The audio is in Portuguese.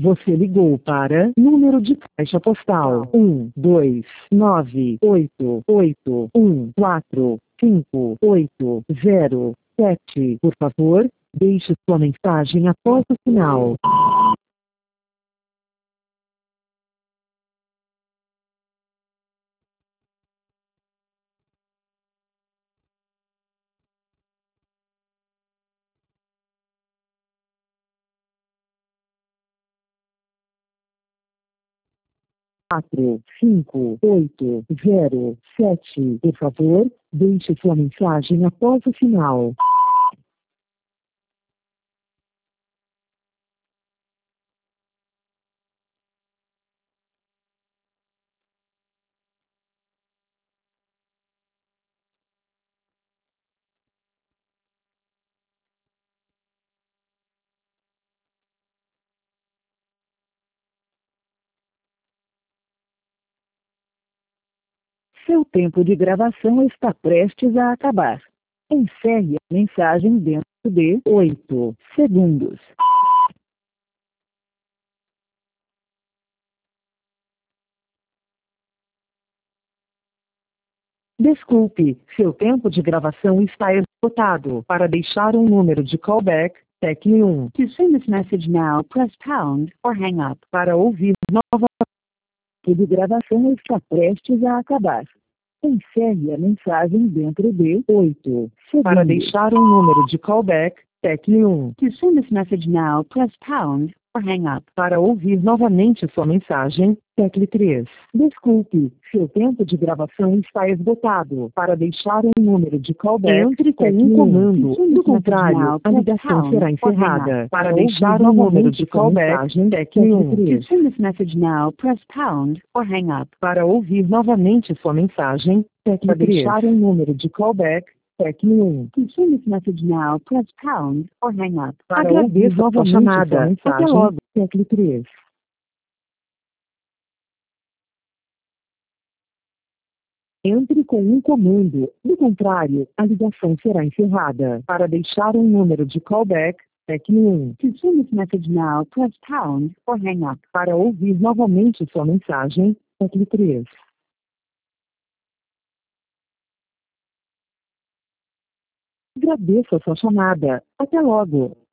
Você ligou para número de caixa postal 12988145807. Por favor, deixe sua mensagem após o sinal. 45807. Por favor, deixe sua mensagem após o sinal. Seu tempo de gravação está prestes a acabar. Encerre a mensagem dentro de 8 segundos. Desculpe, seu tempo de gravação está esgotado. Para deixar um número de callback, tecle 1. To send this message now, press pound or hang up. Para ouvir nova de gravação está prestes a acabar. Encerre a mensagem dentro de 8 segundos. Para deixar um número de callback, tecle 1. To send this message now, press pound or hang up. Para ouvir novamente sua mensagem, tecle 3. Desculpe, seu tempo de gravação está esgotado. Para deixar um número de callback, entre com um comando. Do contrário, a ligação será encerrada. Para deixar um número de callback, tecle 1. To send this message now, press pound or hang up. Para ouvir novamente sua mensagem, tecle 3. Para deixar um número de callback, tecle 1. To send this message now, press pound or hang up. Para ouvir novamente sua mensagem, até logo, tecle 3. Entre com um comando, do contrário, a ligação será encerrada. Para deixar um número de callback, tecle 1. To send this message now, press pound or hang up. Para ouvir novamente sua mensagem, tecle 3. Agradeço a sua chamada. Até logo.